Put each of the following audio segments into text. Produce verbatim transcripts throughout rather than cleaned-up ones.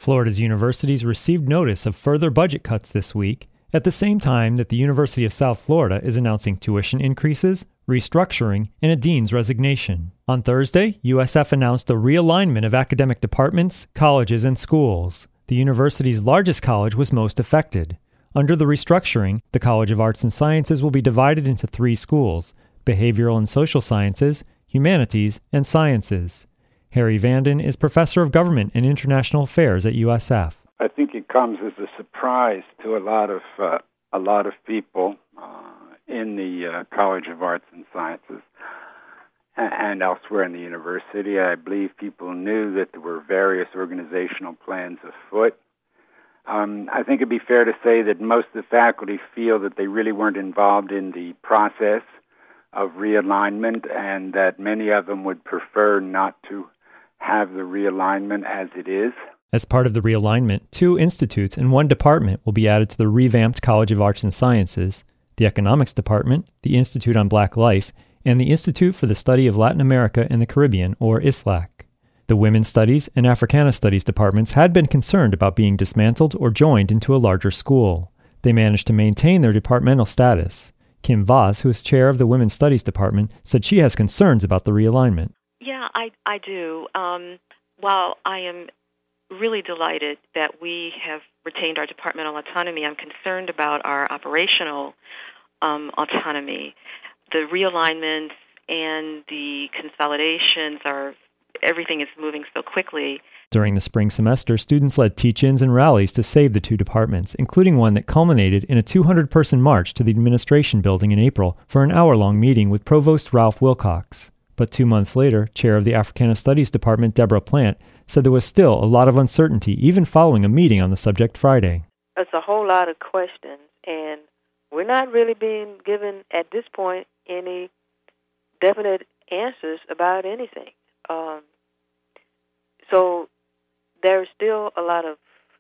Florida's universities received notice of further budget cuts this week, at the same time that the University of South Florida is announcing tuition increases, restructuring, and a dean's resignation. On Thursday, U S F announced a realignment of academic departments, colleges, and schools. The university's largest college was most affected. Under the restructuring, the College of Arts and Sciences will be divided into three schools: Behavioral and Social Sciences, Humanities, and Sciences. Harry Vanden is Professor of Government and International Affairs at U S F. I think it comes as a surprise to a lot of uh, a lot of people uh, in the uh, College of Arts and Sciences and, and elsewhere in the university. I believe people knew that there were various organizational plans afoot. Um, I think it'd be fair to say that most of the faculty feel that they really weren't involved in the process of realignment, and that many of them would prefer not to have the realignment as it is. As part of the realignment, two institutes and one department will be added to the revamped College of Arts and Sciences: the Economics Department, the Institute on Black Life, and the Institute for the Study of Latin America and the Caribbean, or I S L A C. The Women's Studies and Africana Studies departments had been concerned about being dismantled or joined into a larger school. They managed to maintain their departmental status. Kim Voss, who is chair of the Women's Studies Department, said she has concerns about the realignment. Yeah, I, I do. Um, while I am really delighted that we have retained our departmental autonomy, I'm concerned about our operational um, autonomy. The realignments and the consolidations are, everything is moving so quickly. During the spring semester, students led teach-ins and rallies to save the two departments, including one that culminated in a two hundred person march to the administration building in April for an hour-long meeting with Provost Ralph Wilcox. But two months later, chair of the Africana Studies Department, Deborah Plant, said there was still a lot of uncertainty, even following a meeting on the subject Friday. It's a whole lot of questions, and we're not really being given, at this point, any definite answers about anything. Um, so there's still a lot of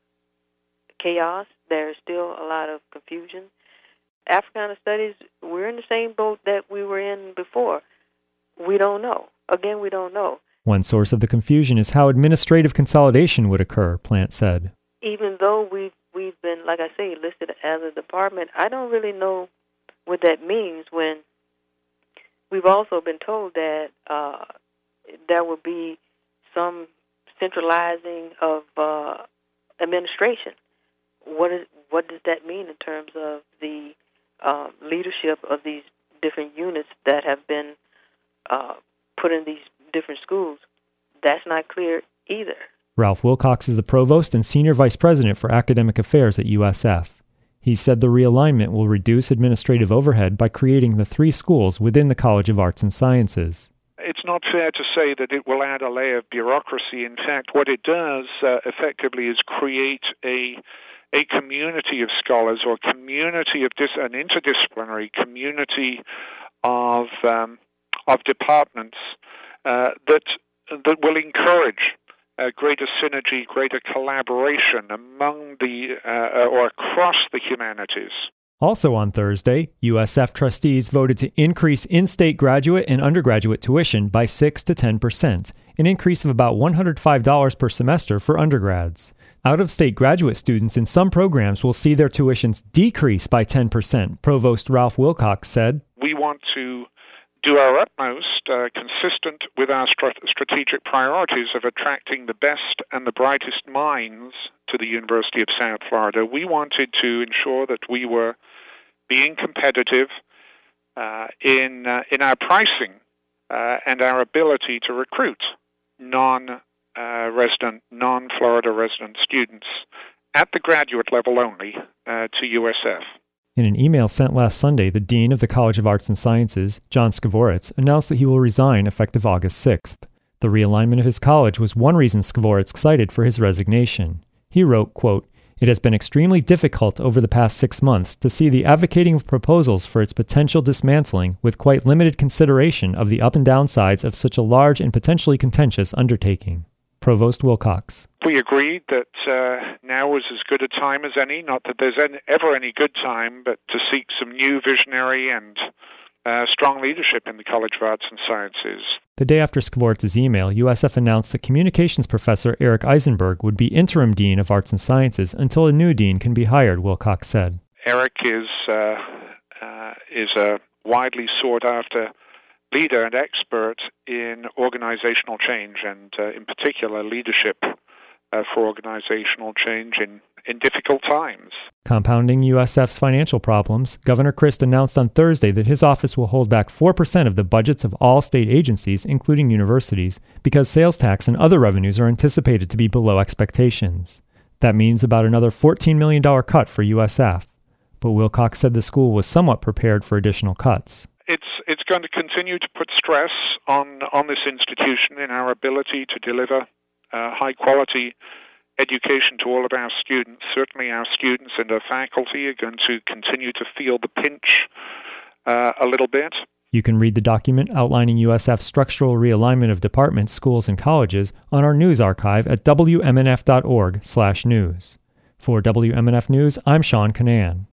chaos. There's still a lot of confusion. Africana Studies, we're in the same boat that we were in before. We don't know. Again, we don't know. One source of the confusion is how administrative consolidation would occur, Plant said. Even though we've, we've been, like I say, listed as a department, I don't really know what that means when we've also been told that uh, there will be some centralizing of uh, administration. What is what does that mean in terms of the uh, leadership of these different units that have been uh, put in these different schools? That's not clear either. Ralph Wilcox is the provost and senior vice president for academic affairs at U S F. He said the realignment will reduce administrative overhead by creating the three schools within the College of Arts and Sciences. It's not fair to say that it will add a layer of bureaucracy. In fact, what it does uh, effectively is create a a community of scholars, or community of dis- an interdisciplinary community of um, of departments uh, that that will encourage uh, greater synergy, greater collaboration among the uh, or across the humanities. Also on Thursday, U S F trustees voted to increase in-state graduate and undergraduate tuition by six to ten percent, an increase of about one hundred five dollars per semester for undergrads. Out-of-state graduate students in some programs will see their tuitions decrease by ten percent, Provost Ralph Wilcox said. We want to do our utmost, uh, consistent with our strat- strategic priorities of attracting the best and the brightest minds to the University of South Florida. We wanted to ensure that we were being competitive uh, in uh, in our pricing uh, and our ability to recruit non-resident, uh, non-Florida resident students at the graduate level only uh, to U S F. In an email sent last Sunday, the Dean of the College of Arts and Sciences, John Skvoritz, announced that he will resign effective August sixth. The realignment of his college was one reason Skvoritz cited for his resignation. He wrote, quote, "It has been extremely difficult over the past six months to see the advocating of proposals for its potential dismantling with quite limited consideration of the up and down sides of such a large and potentially contentious undertaking." Provost Wilcox. We agreed that uh, now was as good a time as any, not that there's any, ever any good time, but to seek some new visionary and uh, strong leadership in the College of Arts and Sciences. The day after Skvorts's email, U S F announced that communications professor Eric Eisenberg would be interim dean of arts and sciences until a new dean can be hired, Wilcox said. Eric is uh, uh, is a widely sought-after leader and expert in organizational change, and uh, in particular leadership uh, for organizational change in, in difficult times. Compounding U S F's financial problems, Governor Christ announced on Thursday that his office will hold back four percent of the budgets of all state agencies, including universities, because sales tax and other revenues are anticipated to be below expectations. That means about another fourteen million dollars cut for U S F. But Wilcox said the school was somewhat prepared for additional cuts. It's it's going to continue to put stress on, on this institution in our ability to deliver uh, high-quality education to all of our students. Certainly our students and our faculty are going to continue to feel the pinch uh, a little bit. You can read the document outlining U S F's structural realignment of departments, schools, and colleges on our news archive at W M N F dot org slash news. For W M N F News, I'm Sean Canan.